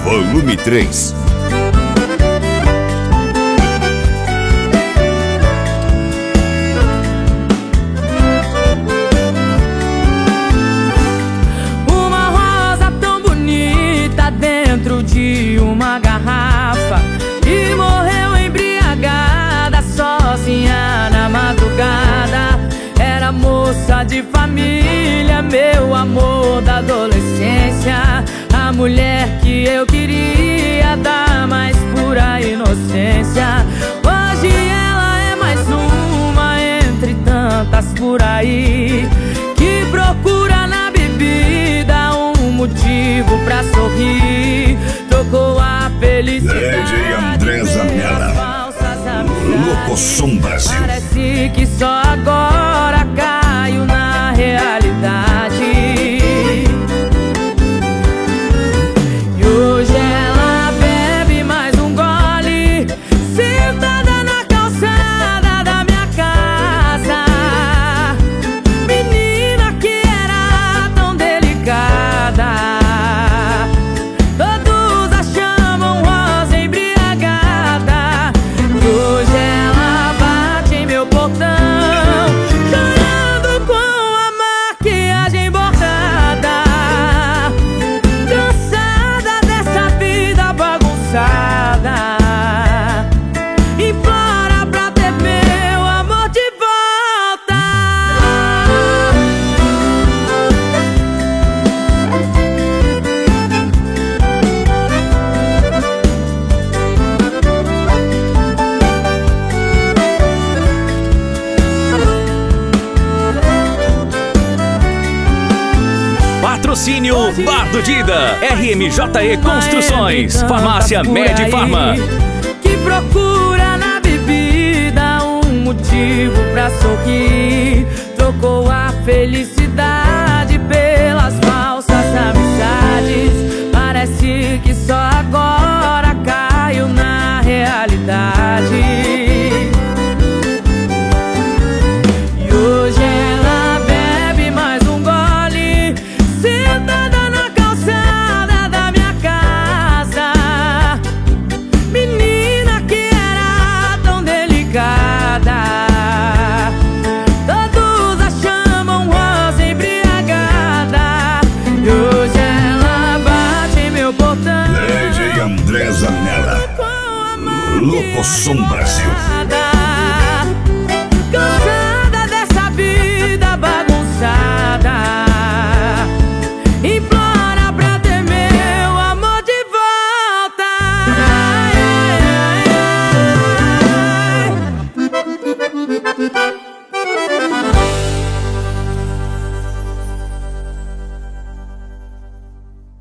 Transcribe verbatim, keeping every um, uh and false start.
volume três. Uma rosa tão bonita dentro de uma garrafa e morreu embriagada, sozinha na madrugada. Era moça de família, meu amor da adolescência, a mulher que eu queria dar mais pura inocência. Hoje ela é mais uma entre tantas por aí, que procura na bebida um motivo pra sorrir. Trocou a felicidade D J André Zanella, falsas amizades. Locosom Brasil. Parece que só agora caio na realidade. E hoje ela bebe mais um gole, sentada na calçada da minha casa. Menina que era tão delicada, todos a chamam rosa embriagada. E hoje ela bate em meu portão, chorando com a maquiagem bordada, cansada dessa vida bagunçada. Implora pra ter meu amor de volta. Patrocínio Bar do Dida, R M J E Construções, Farmácia Med Farma. Que procura na bebida um motivo pra sorrir. Trocou a felicidade pelas falsas amizades. Parece que só agora caio na realidade. E hoje ela bebe mais um gole, sentada na calçada da minha casa. Menina que era tão delicada, todos a chamam rosa embriagada. E hoje ela bate em meu portão, D J André Zanella, com a Locosom Brasil.